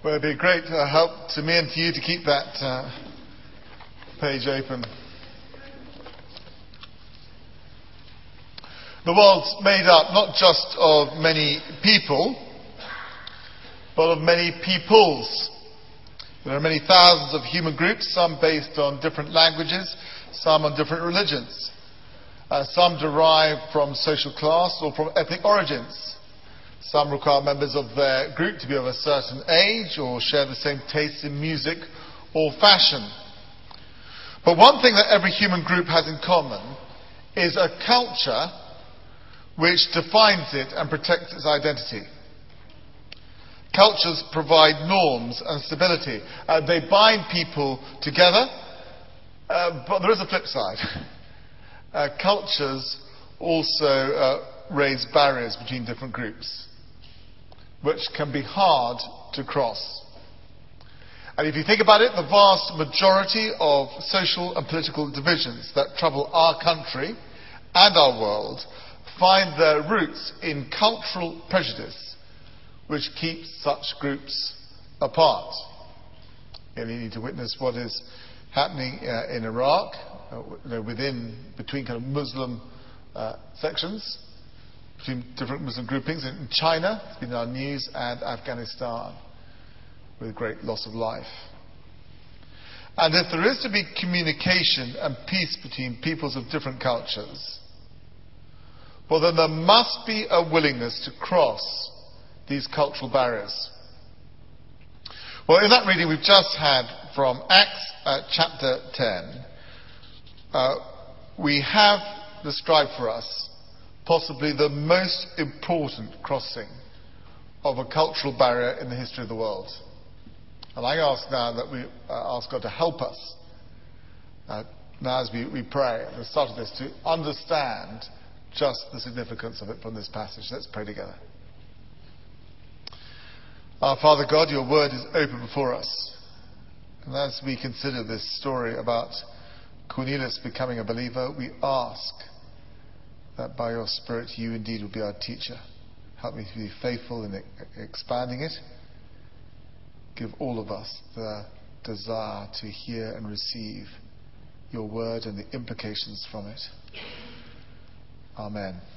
Well, it'd be a great help to me and to you to keep that page open. The world's made up not just of many people, but of many peoples. There are many thousands of human groups, some based on different languages, some on different religions. Some derive from social class or from ethnic origins. Some require members of their group to be of a certain age or share the same tastes in music or fashion. But one thing that every human group has in common is a culture which defines it and protects its identity. Cultures provide norms and stability. They bind people together, but there is a flip side. Cultures also raise barriers between different groups, which can be hard to cross. And if you think about it, the vast majority of social and political divisions that trouble our country and our world find their roots in cultural prejudice, which keeps such groups apart. You need to witness what is happening in Iraq, between kind of Muslim sections, between different Muslim groupings. In China, it's been in our news, and Afghanistan, with great loss of life. And if there is to be communication and peace between peoples of different cultures, well, then there must be a willingness to cross these cultural barriers. Well, in that reading we've just had from Acts chapter 10, we have described for us possibly the most important crossing of a cultural barrier in the history of the world. And I ask now that we ask God to help us, now as we pray at the start of this, to understand just the significance of it from this passage. Let's pray together. Our Father God, your word is open before us. And as we consider this story about Cornelius becoming a believer, we ask that by your Spirit you indeed will be our teacher. Help me to be faithful in expanding it. Give all of us the desire to hear and receive your word and the implications from it. Amen.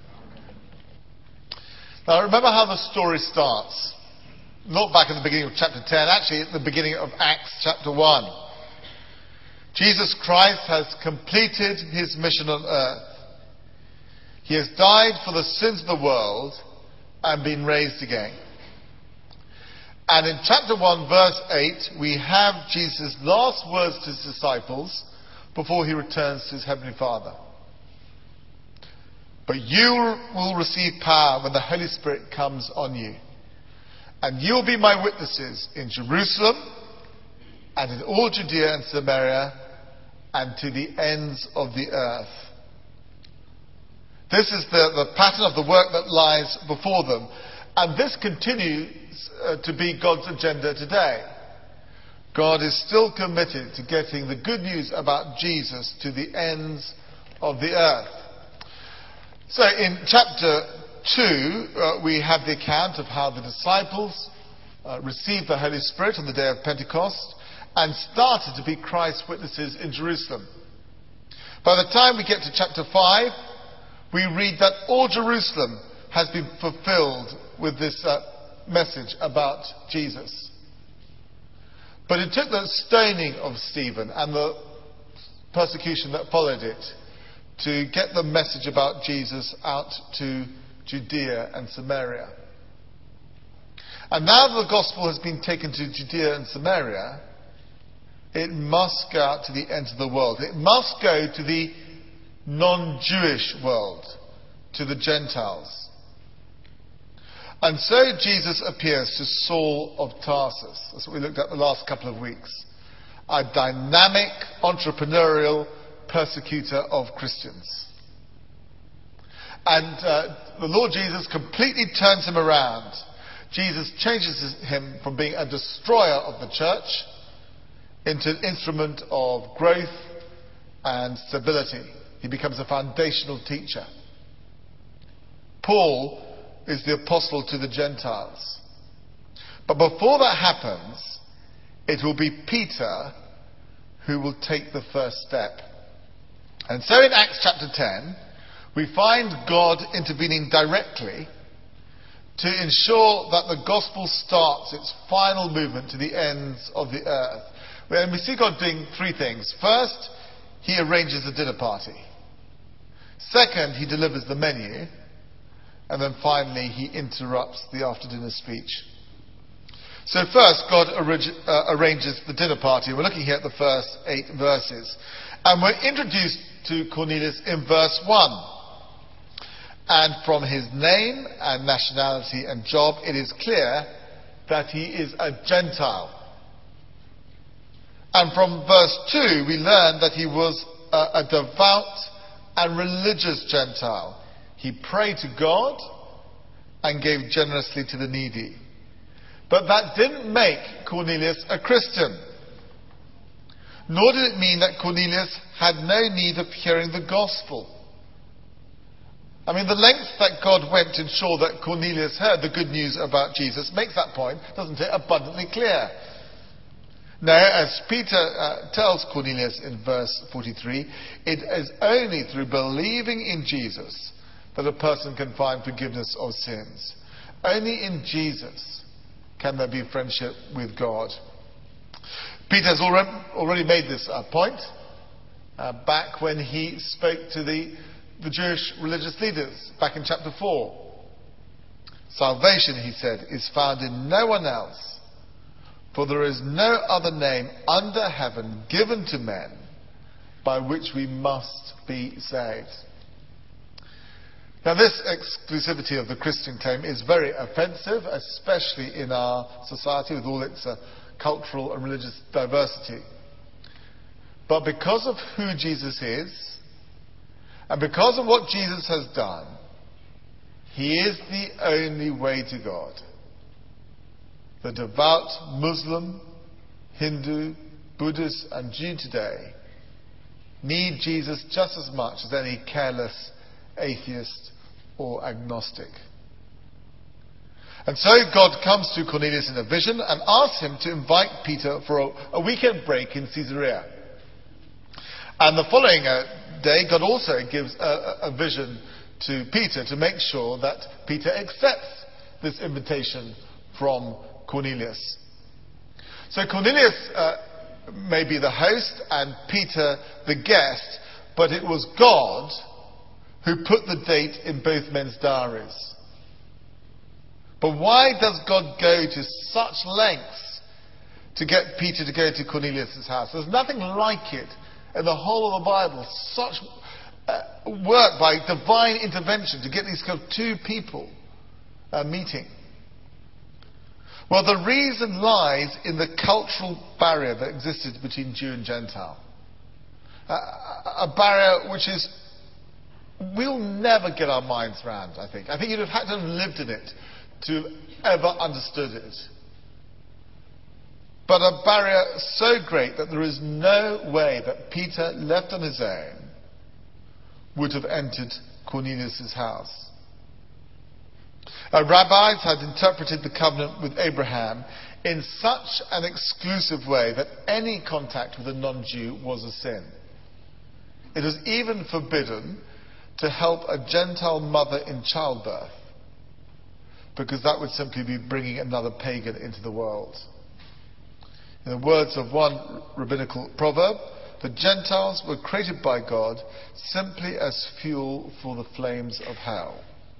Now remember how the story starts. Not back in the beginning of chapter 10, actually at the beginning of Acts chapter 1. Jesus Christ has completed his mission on earth. He has died for the sins of the world and been raised again. And in chapter 1 verse 8 we have Jesus' last words to his disciples before he returns to his heavenly Father. But you will receive power when the Holy Spirit comes on you. And you will be my witnesses in Jerusalem and in all Judea and Samaria and to the ends of the earth. This is the pattern of the work that lies before them. And this continues to be God's agenda today. God is still committed to getting the good news about Jesus to the ends of the earth. So in chapter 2, we have the account of how the disciples received the Holy Spirit on the day of Pentecost and started to be Christ's witnesses in Jerusalem. By the time we get to chapter 5, we read that all Jerusalem has been fulfilled with this message about Jesus. But it took the stoning of Stephen and the persecution that followed it to get the message about Jesus out to Judea and Samaria. And now that the gospel has been taken to Judea and Samaria, it must go out to the ends of the world. It must go to the non-Jewish world, to the Gentiles. And so Jesus appears to Saul of Tarsus. That's what we looked at the last couple of weeks. A dynamic, entrepreneurial persecutor of Christians. And the Lord Jesus completely turns him around. Jesus changes him from being a destroyer of the church into an instrument of growth and stability. He becomes a foundational teacher. Paul is the apostle to the Gentiles. But before that happens, it will be Peter who will take the first step. And so in Acts chapter 10, we find God intervening directly to ensure that the gospel starts its final movement to the ends of the earth. And we see God doing three things. First, he arranges a dinner party. Second, he delivers the menu. And then finally, he interrupts the after-dinner speech. So first, God arranges the dinner party. We're looking here at the first 8 verses. And we're introduced to Cornelius in verse 1. And from his name and nationality and job, it is clear that he is a Gentile. And from verse 2, we learn that he was a devout and religious Gentile. He prayed to God and gave generously to the needy. But that didn't make Cornelius a Christian. Nor did it mean that Cornelius had no need of hearing the gospel. I mean, the lengths that God went to ensure that Cornelius heard the good news about Jesus makes that point, doesn't it, abundantly clear. Now, as Peter tells Cornelius in verse 43, it is only through believing in Jesus that a person can find forgiveness of sins. Only in Jesus can there be friendship with God. Peter has already made this point back when he spoke to the Jewish religious leaders back in chapter 4. Salvation, he said, is found in no one else, for there is no other name under heaven given to men by which we must be saved. Now, this exclusivity of the Christian claim is very offensive, especially in our society with all its cultural and religious diversity. But because of who Jesus is, and because of what Jesus has done, he is the only way to God. The devout Muslim, Hindu, Buddhist, and Jew today need Jesus just as much as any careless atheist or agnostic. And so God comes to Cornelius in a vision and asks him to invite Peter for a weekend break in Caesarea. And the following day, God also gives a vision to Peter to make sure that Peter accepts this invitation from Cornelius. So Cornelius may be the host and Peter the guest, but it was God who put the date in both men's diaries. But why does God go to such lengths to get Peter to go to Cornelius' house? There's nothing like it in the whole of the Bible. Such work by divine intervention to get these kind of two people meeting. Well, the reason lies in the cultural barrier that existed between Jew and Gentile. A barrier which is, we'll never get our minds around, I think. I think you'd have had to have lived in it to have ever understood it. But a barrier so great that there is no way that Peter, left on his own, would have entered Cornelius' house. Rabbis had interpreted the covenant with Abraham in such an exclusive way that any contact with a non-Jew was a sin. It was even forbidden to help a Gentile mother in childbirth, because that would simply be bringing another pagan into the world. In the words of one rabbinical proverb, the Gentiles were created by God simply as fuel for the flames of hell.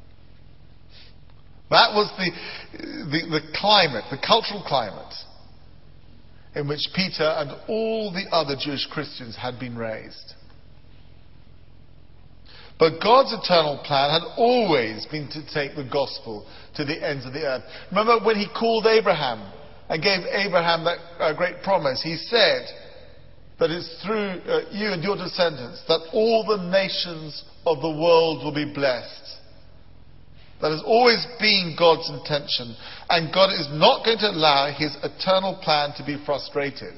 That was the climate, the cultural climate, in which Peter and all the other Jewish Christians had been raised. But God's eternal plan had always been to take the gospel to the ends of the earth. Remember when he called Abraham and gave Abraham that great promise? He said that it's through you and your descendants that all the nations of the world will be blessed. That has always been God's intention. And God is not going to allow his eternal plan to be frustrated.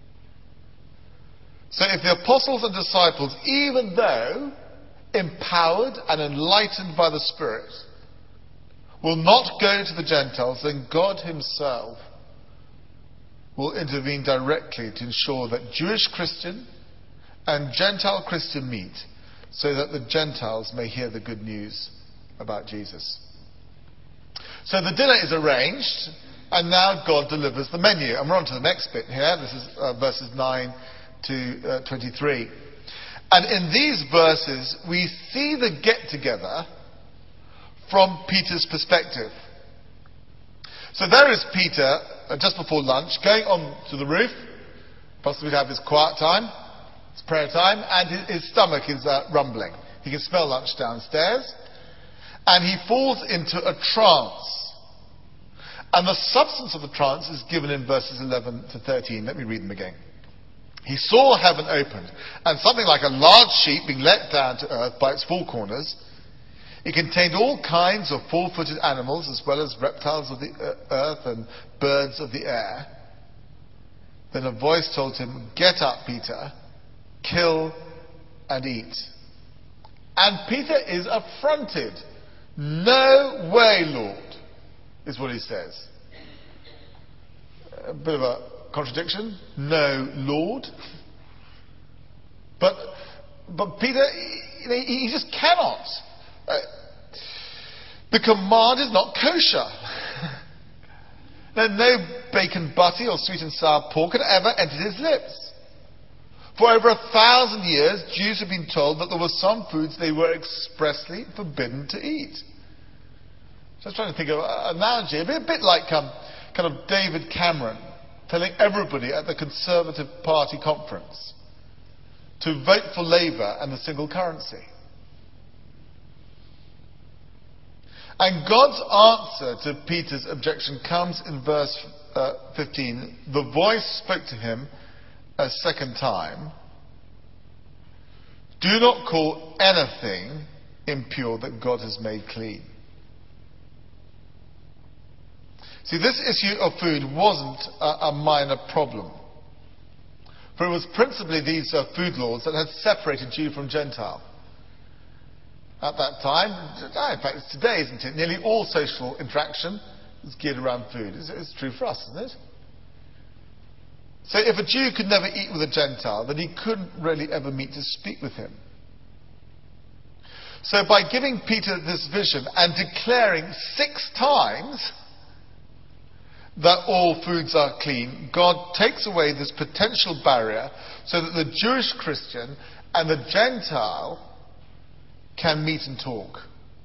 So if the apostles and disciples, even though empowered and enlightened by the Spirit, will not go to the Gentiles, then God himself will intervene directly to ensure that Jewish Christian and Gentile Christian meet, so that the Gentiles may hear the good news about Jesus. So the dinner is arranged, and now God delivers the menu. And we're on to the next bit here. This is verses 9 to 23. And in these verses, we see the get-together from Peter's perspective. So there is Peter, just before lunch, going on to the roof, possibly to have his quiet time, his prayer time, and his stomach is rumbling. He can smell lunch downstairs, and he falls into a trance. And the substance of the trance is given in verses 11 to 13. Let me read them again. He saw heaven opened, and something like a large sheet being let down to earth by its four corners. It contained all kinds of four-footed animals, as well as reptiles of the earth and birds of the air. Then a voice told him, "Get up, Peter, kill and eat." And Peter is affronted. "No way, Lord," is what he says. A bit of a contradiction. No, Lord. But Peter, he just cannot. The command is not kosher. No bacon butty or sweet and sour pork had ever entered his lips. For over 1,000 years, Jews have been told that there were some foods they were expressly forbidden to eat. So I was trying to think of an analogy. It'd be a bit like kind of David Cameron telling everybody at the Conservative Party conference to vote for Labour and the single currency. And God's answer to Peter's objection comes in verse 15. The voice spoke to him a second time. "Do not call anything impure that God has made clean." See, this issue of food wasn't a minor problem. For it was principally these food laws that had separated Jew from Gentile. At that time, in fact it's today, isn't it? Nearly all social interaction is geared around food. It's true for us, isn't it? So if a Jew could never eat with a Gentile, then he couldn't really ever meet to speak with him. So by giving Peter this vision and declaring 6 times that all foods are clean, God takes away this potential barrier so that the Jewish Christian and the Gentile can meet and talk.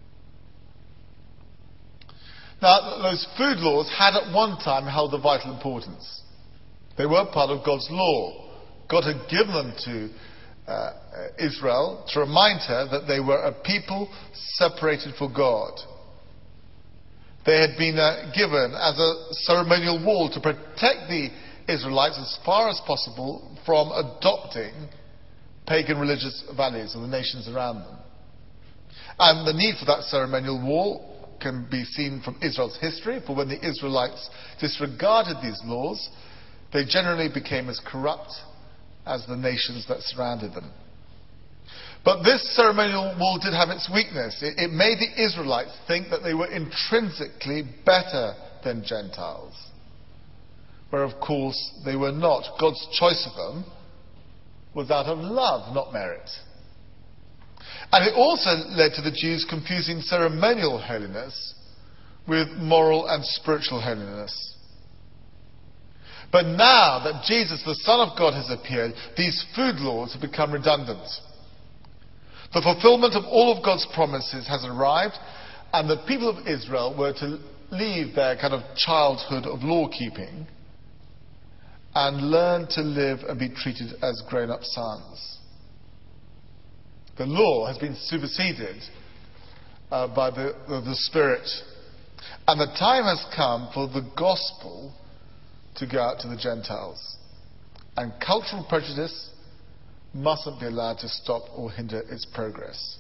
Now, those food laws had at one time held a vital importance. They were part of God's law. God had given them to Israel to remind her that they were a people separated for God. They had been given as a ceremonial wall to protect the Israelites as far as possible from adopting pagan religious values of the nations around them. And the need for that ceremonial wall can be seen from Israel's history, for when the Israelites disregarded these laws, they generally became as corrupt as the nations that surrounded them. But this ceremonial wall did have its weakness. It made the Israelites think that they were intrinsically better than Gentiles, where of course they were not. God's choice of them was out of love, not merit. And it also led to the Jews confusing ceremonial holiness with moral and spiritual holiness. But now that Jesus, the Son of God, has appeared, these food laws have become redundant. The fulfillment of all of God's promises has arrived, and the people of Israel were to leave their kind of childhood of law-keeping and learn to live and be treated as grown-up sons. The law has been superseded by the Spirit. And the time has come for the gospel to go out to the Gentiles. And cultural prejudice mustn't be allowed to stop or hinder its progress.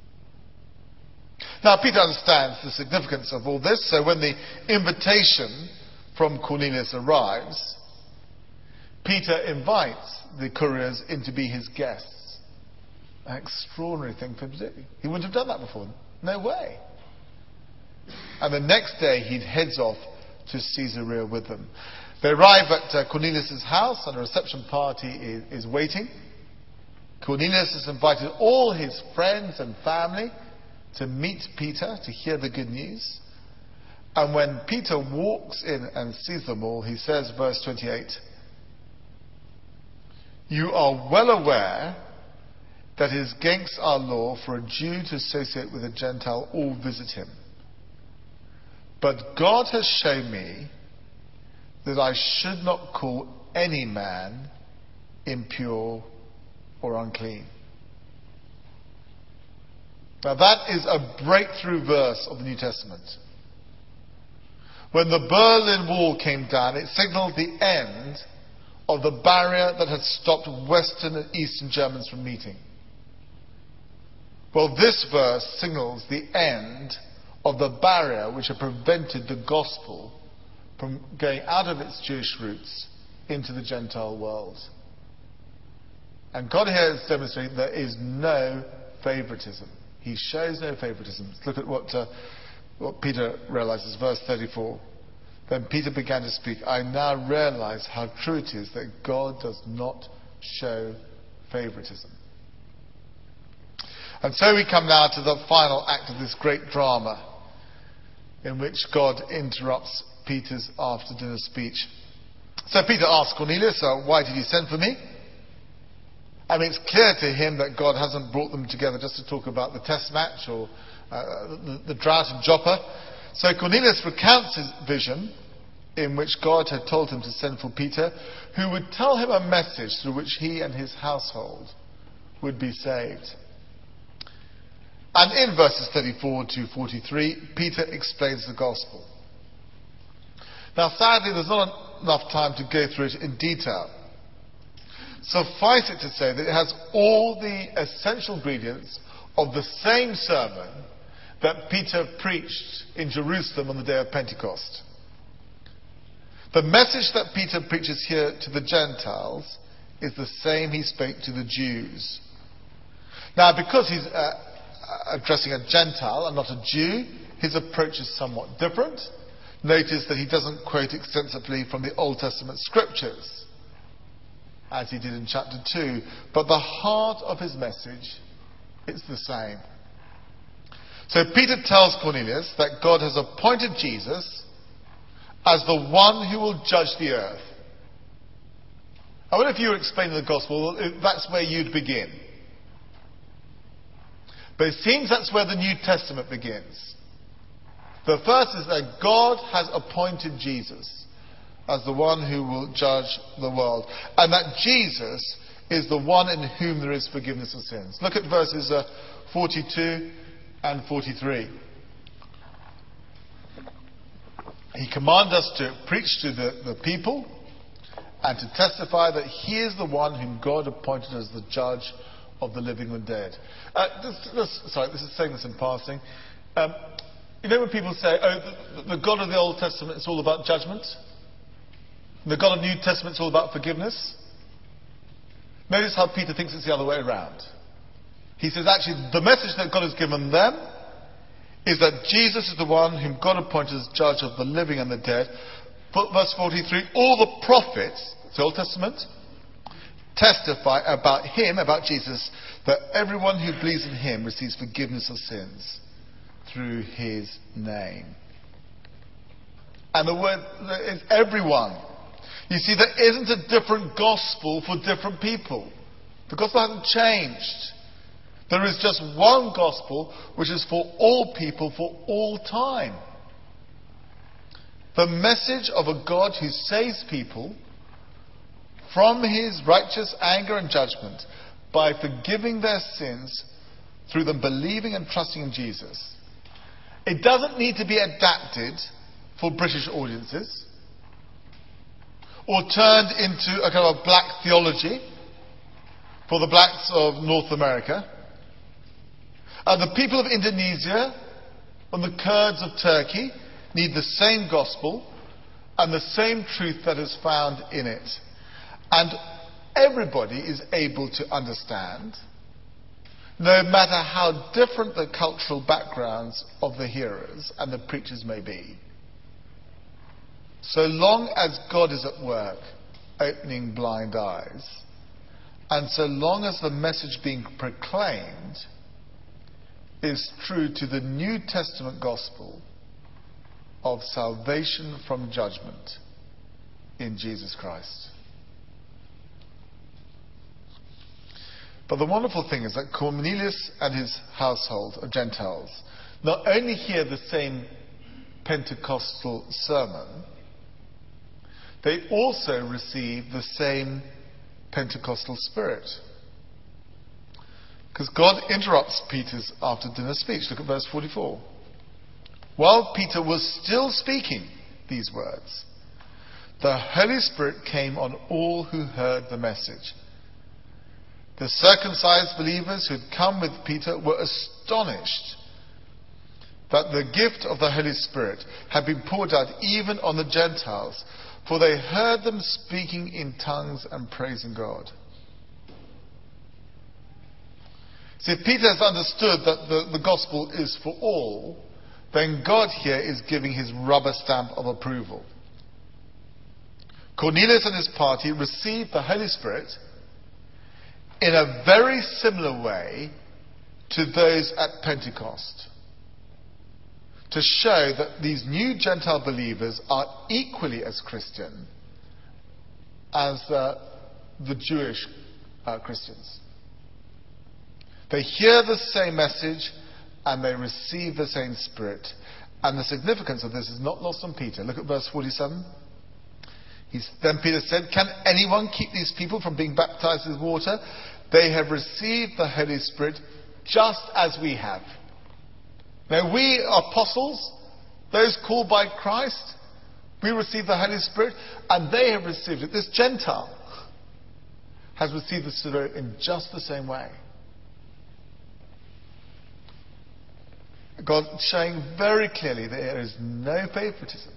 Now, Peter understands the significance of all this, so when the invitation from Cornelius arrives, Peter invites the couriers in to be his guests. An extraordinary thing for him to do. He wouldn't have done that before. No way. And the next day he heads off to Caesarea with them. They arrive at Cornelius' house, and a reception party is waiting. Cornelius has invited all his friends and family to meet Peter, to hear the good news. And when Peter walks in and sees them all, he says, verse 28, "You are well aware that it is against our law for a Jew to associate with a Gentile or visit him. But God has shown me that I should not call any man impure or unclean." Now that is a breakthrough verse of the New Testament. When the Berlin Wall came down, it signaled the end of the barrier that had stopped Western and Eastern Germans from meeting. Well, this verse signals the end of the barrier which had prevented the gospel from going out of its Jewish roots into the Gentile world. And God here is demonstrating there is no favoritism. He shows no favoritism. Let's look at what Peter realizes, verse 34. Then Peter began to speak. "I now realize how true it is that God does not show favoritism." And so we come now to the final act of this great drama in which God interrupts Peter's after-dinner speech. So Peter asks Cornelius, "Why did you send for me?" I mean, it's clear to him that God hasn't brought them together just to talk about the test match or the drought in Joppa. So Cornelius recounts his vision in which God had told him to send for Peter, who would tell him a message through which he and his household would be saved. And in verses 34 to 43, Peter explains the gospel. Now, sadly, there's not enough time to go through it in detail. Suffice it to say that it has all the essential ingredients of the same sermon that Peter preached in Jerusalem on the day of Pentecost. The message that Peter preaches here to the Gentiles is the same he spoke to the Jews. Now, because he's addressing a Gentile and not a Jew, his approach is somewhat different. Notice that he doesn't quote extensively from the Old Testament scriptures, as he did in chapter 2. But the heart of his message is the same. So Peter tells Cornelius that God has appointed Jesus as the one who will judge the earth. I wonder if you were explaining the gospel, that's where you'd begin. But it seems that's where the New Testament begins. The first is that God has appointed Jesus as the one who will judge the world. And that Jesus is the one in whom there is forgiveness of sins. Look at verses 42 and 43. He commanded us to preach to the people and to testify that he is the one whom God appointed as the judge of the living and dead. This is saying this in passing. You know when people say, the God of the Old Testament is all about judgment? And the God of the New Testament is all about forgiveness? Notice how Peter thinks it's the other way around. He says, actually, the message that God has given them is that Jesus is the one whom God appointed as judge of the living and the dead. Verse 43, all the prophets, the Old Testament, testify about him, about Jesus, that everyone who believes in him receives forgiveness of sins through his name. And the word is everyone. You see, there isn't a different gospel for different people. The gospel hasn't changed. There is just one gospel which is for all people for all time. The message of a God who saves people from his righteous anger and judgment by forgiving their sins through them believing and trusting in Jesus. It doesn't need to be adapted for British audiences or turned into a kind of black theology for the blacks of North America. The people of Indonesia and the Kurds of Turkey need the same gospel and the same truth that is found in it. And everybody is able to understand no matter how different the cultural backgrounds of the hearers and the preachers may be. So long as God is at work, opening blind eyes, and so long as the message being proclaimed is true to the New Testament gospel of salvation from judgment in Jesus Christ. But the wonderful thing is that Cornelius and his household of Gentiles not only hear the same Pentecostal sermon, they also receive the same Pentecostal spirit. Because God interrupts Peter's after dinner speech. Look at verse 44. While Peter was still speaking these words, the Holy Spirit came on all who heard the message. The circumcised believers who had come with Peter were astonished that the gift of the Holy Spirit had been poured out even on the Gentiles, for they heard them speaking in tongues and praising God. See, if Peter has understood that the gospel is for all, then God here is giving his rubber stamp of approval. Cornelius and his party received the Holy Spirit in a very similar way to those at Pentecost, to show that these new Gentile believers are equally as Christian as the Jewish Christians. They hear the same message and they receive the same Spirit. And the significance of this is not lost on Peter. Look at verse 47. Then Peter said, "Can anyone keep these people from being baptized with water? They have received the Holy Spirit just as we have." Now we apostles, those called by Christ, we receive the Holy Spirit and they have received it. This Gentile has received the Spirit in just the same way. God showing very clearly that there is no favoritism.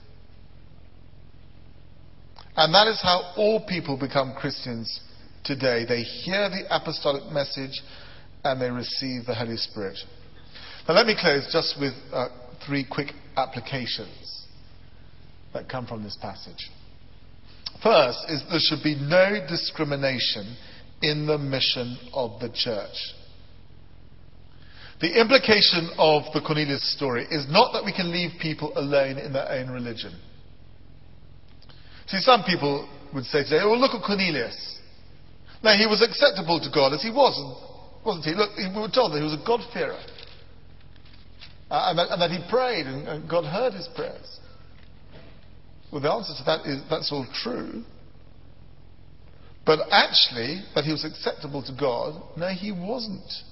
And that is how all people become Christians today. They hear the apostolic message and they receive the Holy Spirit. Now let me close just with 3 quick applications that come from this passage. First is there should be no discrimination in the mission of the church. The implication of the Cornelius story is not that we can leave people alone in their own religion. See, some people would say today, "Oh, look at Cornelius. Now, he was acceptable to God as he was, wasn't he? Look, we were told that he was a God-fearer. And that he prayed and God heard his prayers." Well, the answer to that is that's all true. But actually, that he was acceptable to God, no, he wasn't.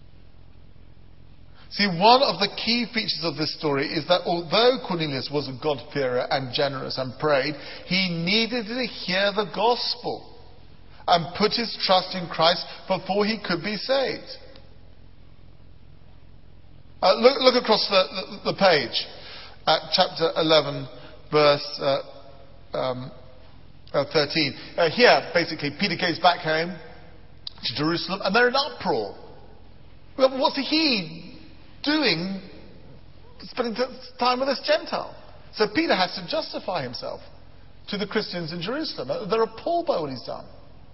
See, one of the key features of this story is that although Cornelius was a God-fearer and generous and prayed, he needed to hear the gospel and put his trust in Christ before he could be saved. Look across the page at chapter 11, verse 13. Here, basically, Peter goes back home to Jerusalem and they're in uproar. Well, what's he doing, spending time with this Gentile? So Peter has to justify himself to the Christians in Jerusalem. They're appalled by what he's done.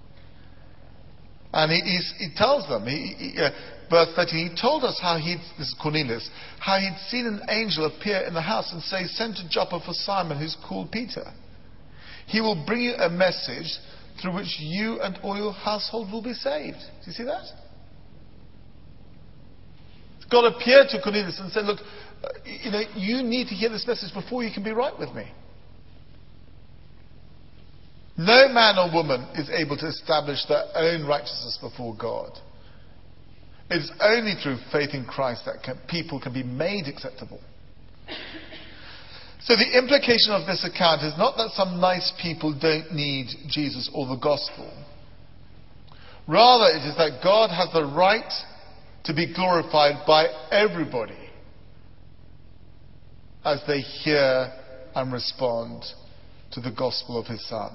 And he tells them, verse 13, he told us how this is Cornelius, how he'd seen an angel appear in the house and say, "Send to Joppa for Simon, who's called Peter. He will bring you a message through which you and all your household will be saved." Do you see that? God appeared to Cornelius and said, "Look, you need to hear this message before you can be right with me." No man or woman is able to establish their own righteousness before God. It is only through faith in Christ that people can be made acceptable. So the implication of this account is not that some nice people don't need Jesus or the gospel. Rather, it is that God has the right to be glorified by everybody as they hear and respond to the gospel of his Son.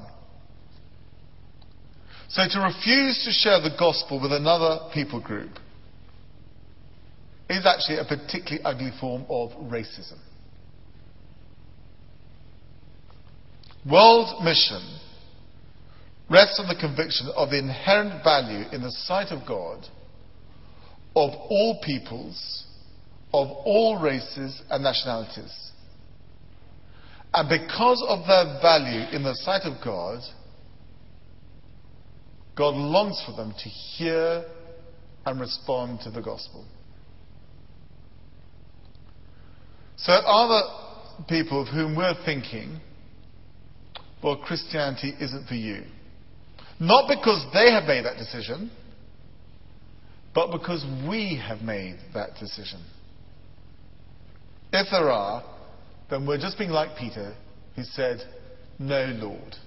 So to refuse to share the gospel with another people group is actually a particularly ugly form of racism. World mission rests on the conviction of the inherent value in the sight of God of all peoples, of all races and nationalities. And because of their value in the sight of God, God longs for them to hear and respond to the gospel. So are the people of whom we're thinking, well, Christianity isn't for you. Not because they have made that decision, but because we have made that decision. If there are, then we're just being like Peter, who said, "No, Lord."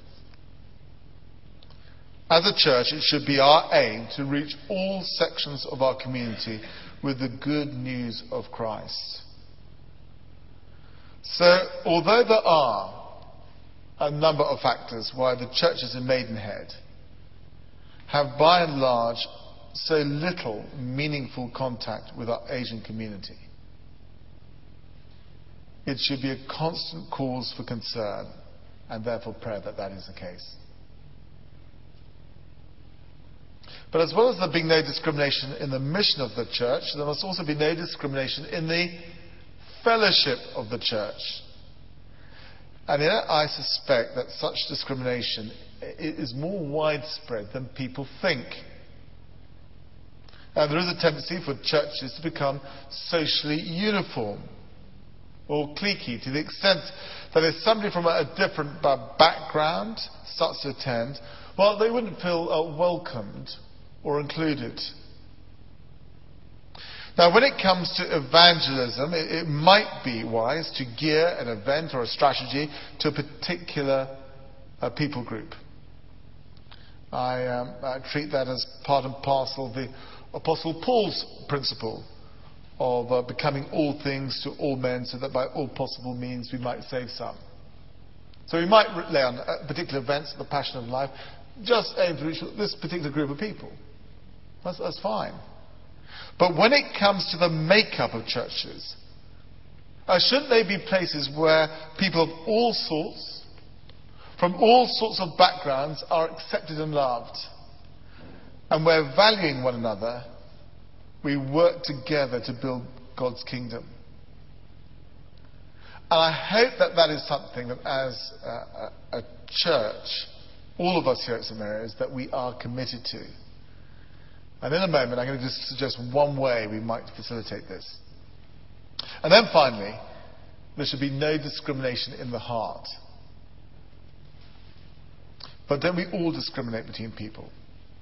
As a church, it should be our aim to reach all sections of our community with the good news of Christ. So, although there are a number of factors why the churches in Maidenhead have by and large so little meaningful contact with our Asian community, it should be a constant cause for concern and therefore prayer that that is the case. But as well as there being no discrimination in the mission of the church, there must also be no discrimination in the fellowship of the church. And yet I suspect that such discrimination is more widespread than people think. And there is a tendency for churches to become socially uniform or cliquey to the extent that if somebody from a different background starts to attend, well, they wouldn't feel welcomed or included. Now, when it comes to evangelism, it might be wise to gear an event or a strategy to a particular people group. I treat that as part and parcel of the Apostle Paul's principle of becoming all things to all men, so that by all possible means we might save some. So we might lay on particular events, the passion of life, just aim to reach this particular group of people. That's fine. But when it comes to the makeup of churches, shouldn't they be places where people of all sorts, from all sorts of backgrounds, are accepted and loved? And where, valuing one another, we work together to build God's kingdom. And I hope that that is something that as a church, all of us here at St Mary's, that we are committed to. And in a moment, I'm going to just suggest one way we might facilitate this. And then finally, there should be no discrimination in the heart. But don't we all discriminate between people?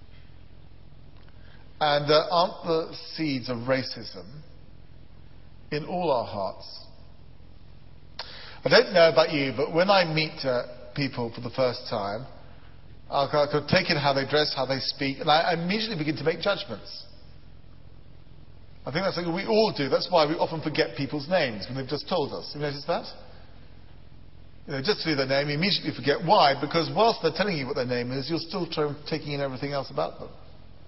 And aren't the seeds of racism in all our hearts? I don't know about you, but when I meet people for the first time, I could take in how they dress, how they speak, and I immediately begin to make judgments. I think that's something we all do. That's why we often forget people's names when they've just told us. Have you noticed that? Just to do their name, you immediately forget. Why? Because whilst they're telling you what their name is, you're still taking in everything else about them.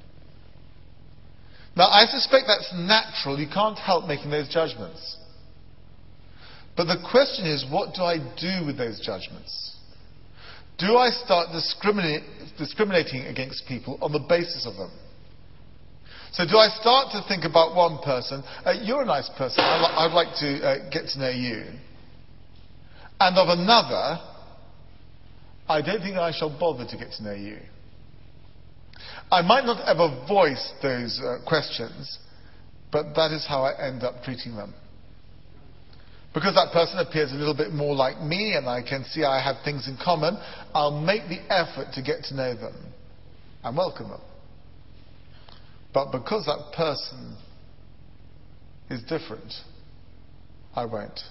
Now, I suspect that's natural. You can't help making those judgments. But the question is, what do I do with those judgments? Do I start discriminating against people on the basis of them? So do I start to think about one person, you're a nice person, I'd like to get to know you. And of another, I don't think I shall bother to get to know you. I might not ever voice those questions, but that is how I end up treating them. Because that person appears a little bit more like me and I can see I have things in common, I'll make the effort to get to know them and welcome them. But because that person is different, I won't.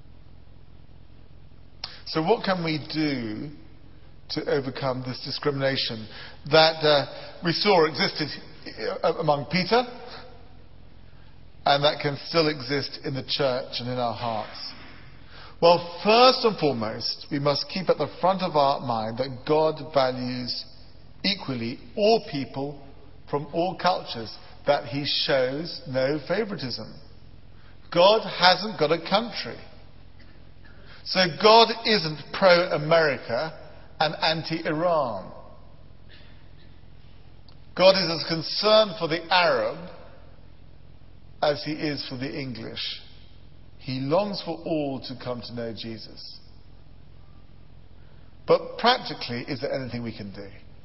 So what can we do to overcome this discrimination that we saw existed among Peter, and that can still exist in the church and in our hearts? Well, first and foremost, we must keep at the front of our mind that God values equally all people from all cultures, that he shows no favoritism. God hasn't got a country. So God isn't pro-America and anti-Iran. God is as concerned for the Arab as he is for the English. He longs for all to come to know Jesus. But practically, is there anything we can do?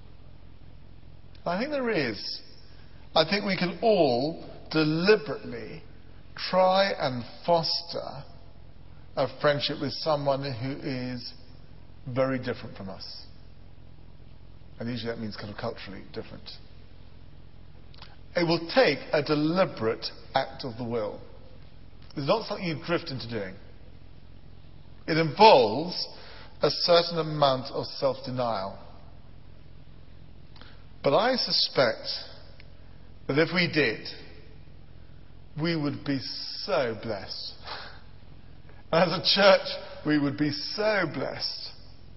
I think there is. I think we can all deliberately try and foster a friendship with someone who is very different from us. And usually that means kind of culturally different. It will take a deliberate act of the will. It's not something you drift into doing. It involves a certain amount of self-denial. But I suspect that if we did, we would be so blessed. As a church, we would be so blessed.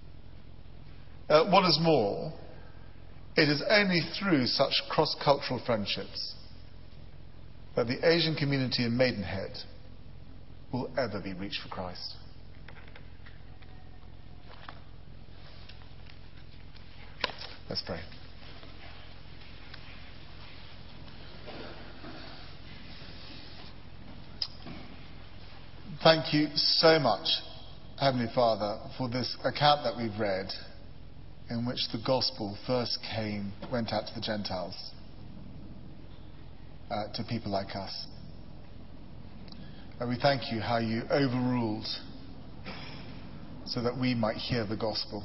What is more, it is only through such cross-cultural friendships that the Asian community in Maidenhead will ever be reached for Christ. Let's pray. Thank you so much, Heavenly Father, for this account that we've read in which the gospel first went out to the Gentiles, to people like us. And we thank you how you overruled so that we might hear the gospel.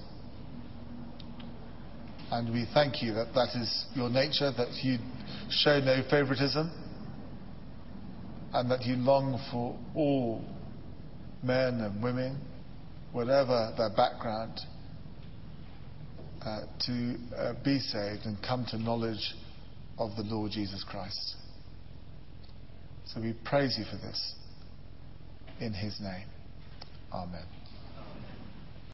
And we thank you that that is your nature, that you show no favoritism, and that you long for all men and women, whatever their background, to be saved and come to knowledge of the Lord Jesus Christ. So we praise you for this. In his name. Amen.